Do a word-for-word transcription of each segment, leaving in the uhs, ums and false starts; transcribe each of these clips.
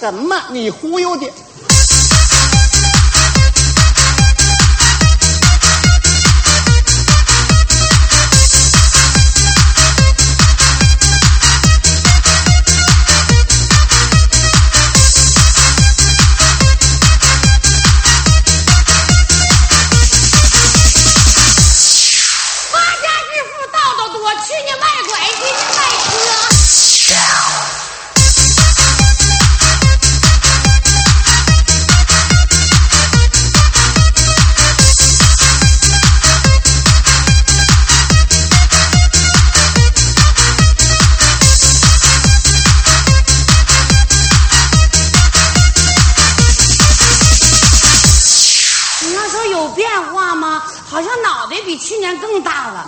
什么？你忽悠的。 好像脑袋比去年更大了。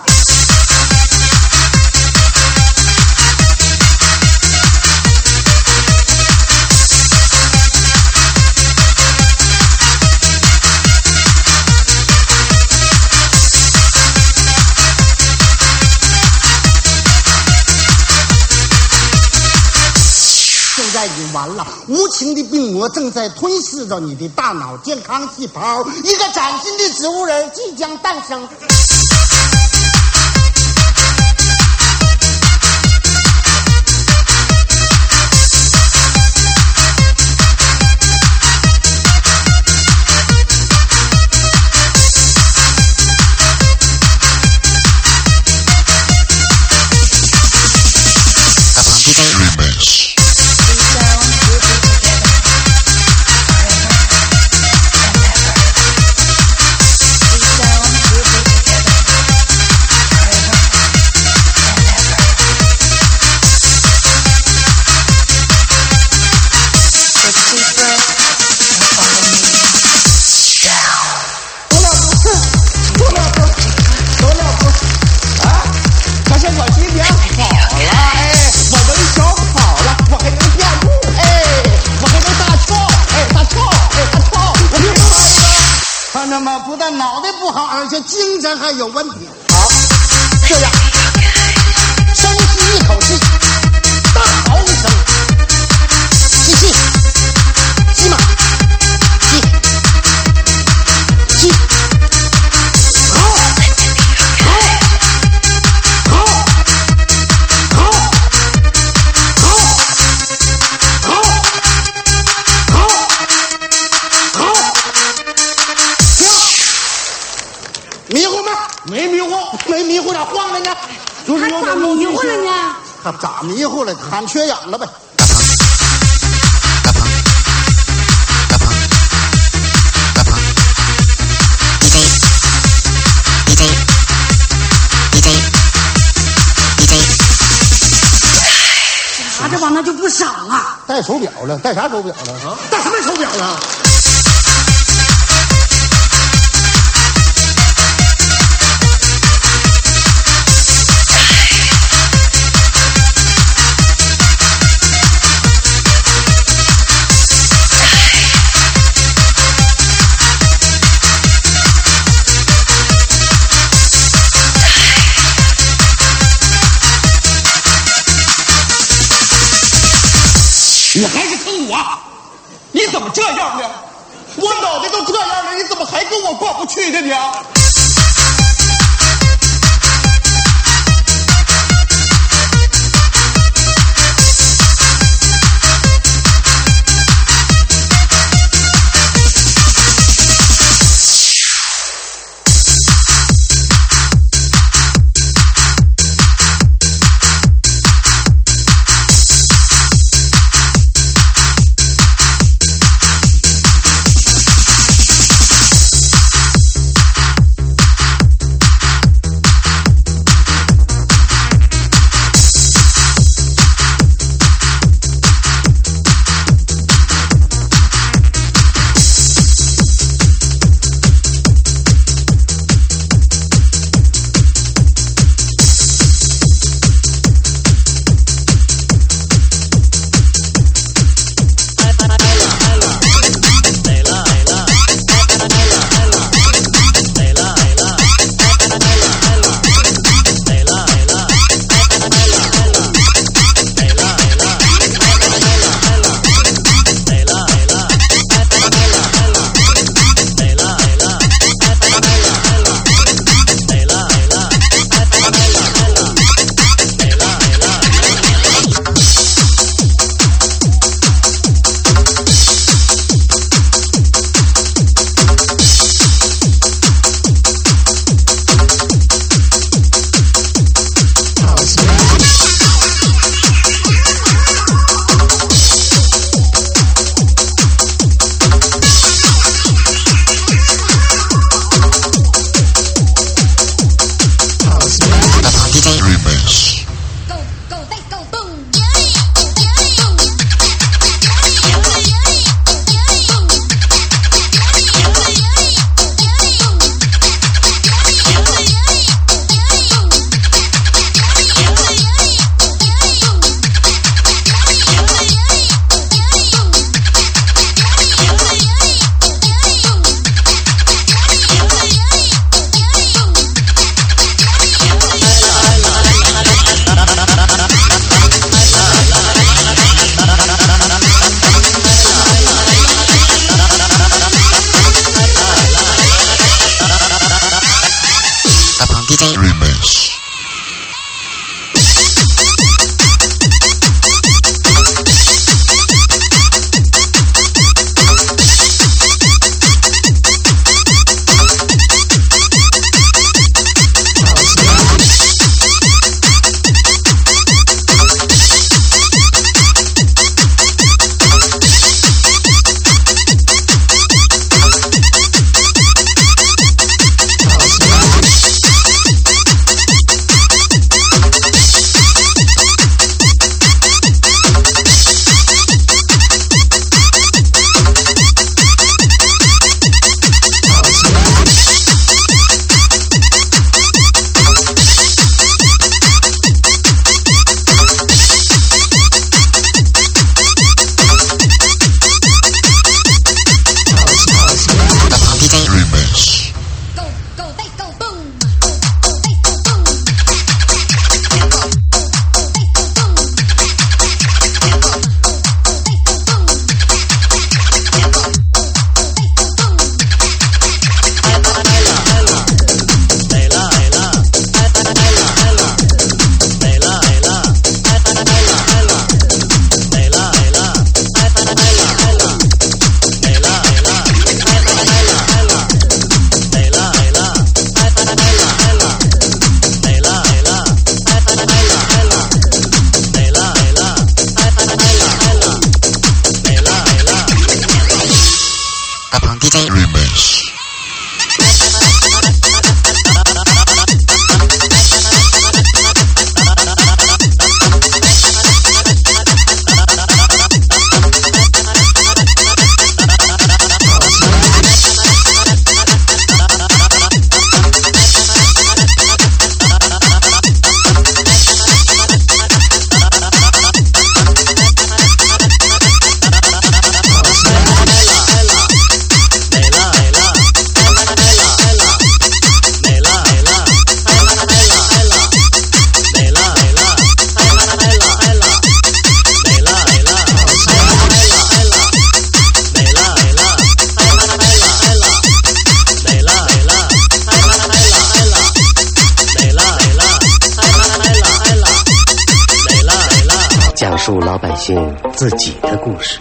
现在已完了，无情的病魔正在吞噬着你的大脑健康细胞，一个崭新的植物人即将诞生。不但脑袋不好，而且精神还有问题。好，这样，深吸一口气，大嚎一声，吸气，吸嘛，吸，吸，好，好，好，好，好，好，好，好。迷糊吗？没迷糊，没迷糊，咋晃了呢？ 就是他咋迷糊了呢？ 他咋迷糊了？喊缺氧了呗。 啥这玩意儿就不少啊？ 戴手表了？戴啥手表了？啊？戴什么手表了？ 你还是坑我？你怎么这样呢？我脑袋都这样了，你怎么还跟我过不去呢？你述老百姓自己的故事。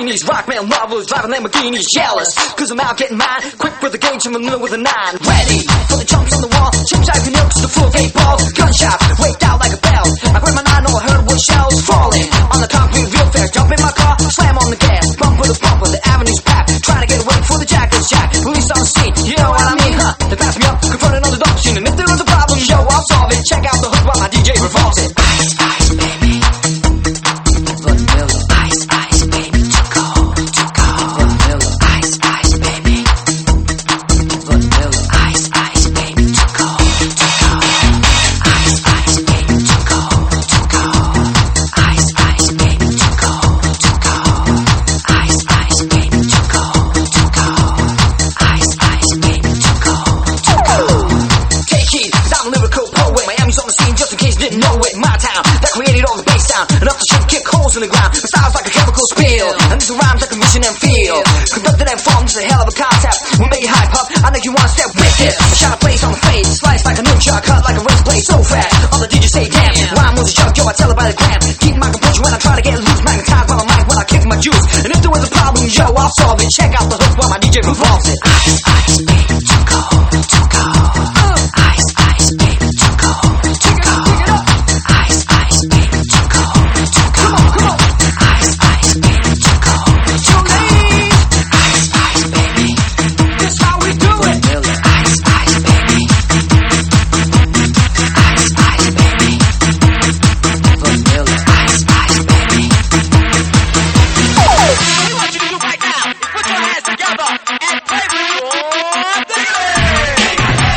bikinis. Rock man lovers driving Lamborghinis. Jealous, cause I'm out getting mine. Quick with the gauge, I'm in the middle with a nine. Ready for the jumps on the wall. Chips out your nukes to the full of eight balls. Gunshot, waked out like a bell. I grabbed my nine, all I heard was shells falling on the concrete real fast. Jump in my car, slam on the gas. Bump with a bumper, the avenue's packed. Trying to get away before the jacket's jacked. Police on the scene, you know what I mean, huh? They pass me up, confronting on the dope scene. And if there was a problem, yo, I'll solve it. Check out the hook while my D J revolves it. Ice, ice, baby. Vanilla. Ice, ice, baby. Too cold, too cold. Vanilla. Ice, ice, baby. Vanilla. Ice, ice, baby. Too cold, too cold. Ice, ice, baby. Too cold, too cold. Ice, ice, baby. Too cold, too cold. Ice, ice, baby. Too cold, too cold. Ice, ice, baby. Too cold, too cold. Take heed, cause I'm a lyrical poet. Miami's on the scene just in case you didn't know it. My town, that created all the bass sound. Enough to shit, kick holes in the ground. My style's like a chemical spill. And these are rhymes that can vision and feel. Conducted and formed is a hell of a concept. We make it hype up, I think you wanna step with it. Shot a place on the face, slice like a ninja, cut like a razor blade so fast. All the D Js say damn, rhyme was a joke, yo, I tell it by the gram. Keep my composure when I try to get loose. Magnetized by the mic while I kick my juice. And if there was a problem, yo, I'll solve it. Check out the hook while my D J revolves it. Ice, ice, baby, too cold, too cold. Ice, ice, baby, too cold, too cold. Ice, ice, baby, too cold, too cold. Ice, ice, baby, too cold, too cold. Ice, ice, baby, this how we do it. Ice, ice, baby. Ice, ice, baby. Vanilla. Ice, ice, baby. We want you to do right now. Put your hands together and play with your diggity.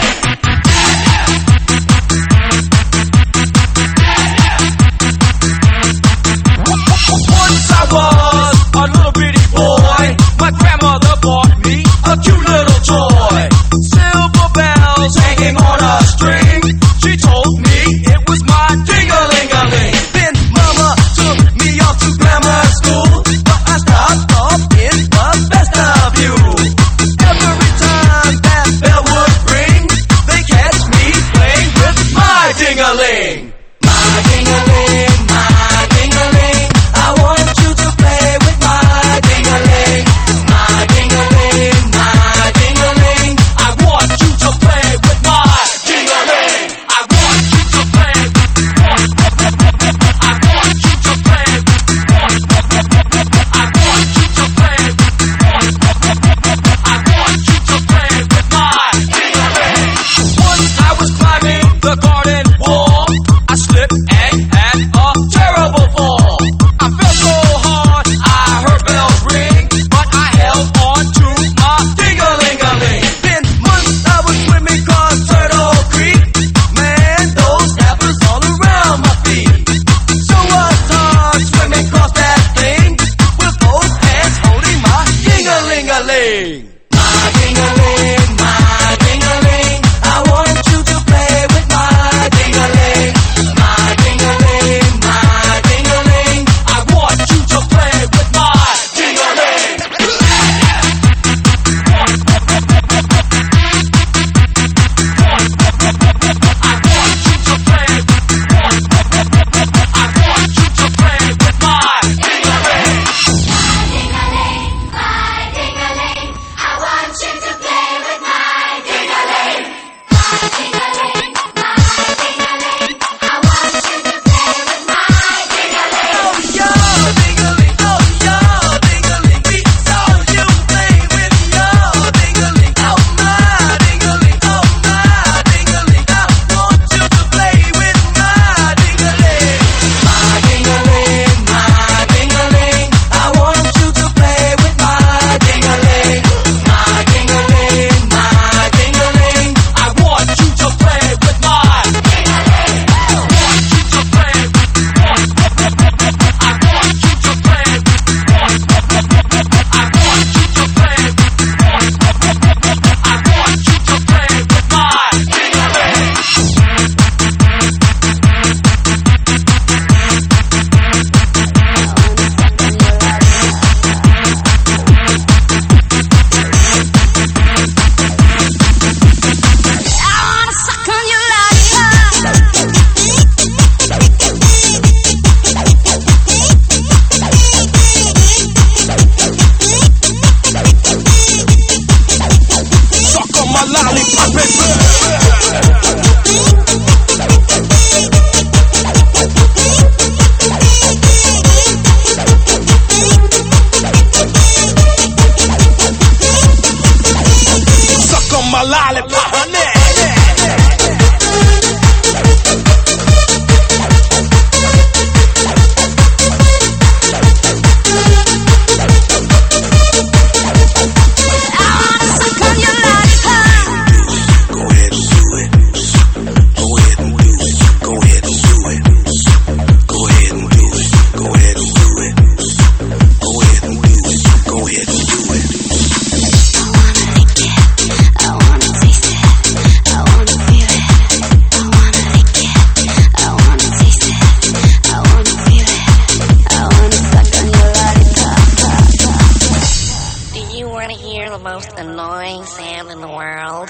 want to hear the most annoying sound in the world?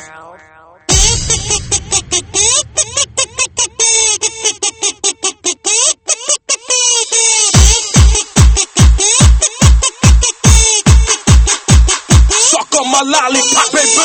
Suck on my lollipop, baby.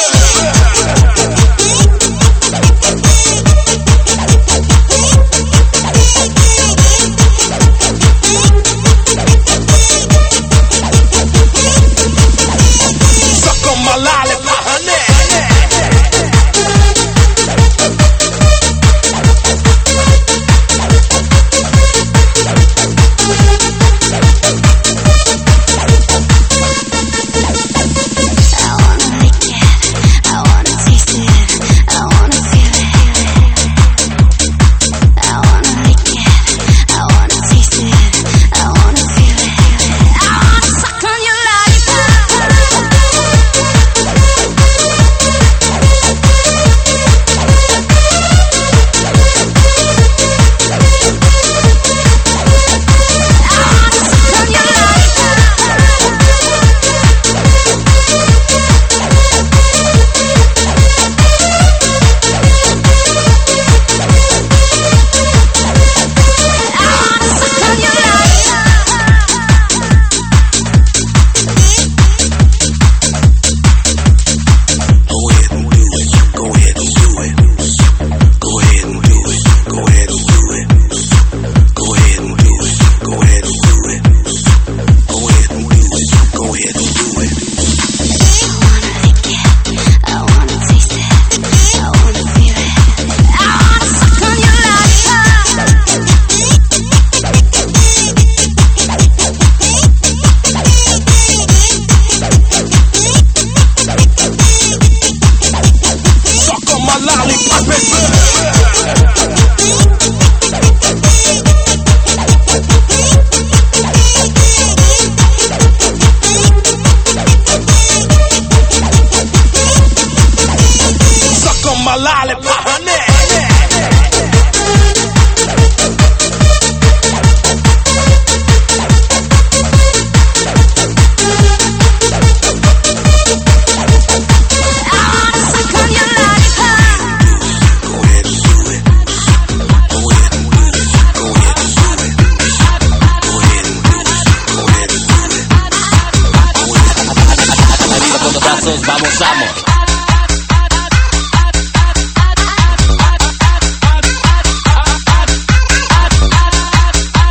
Vamos, vamos.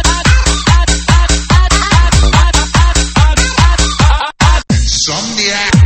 Some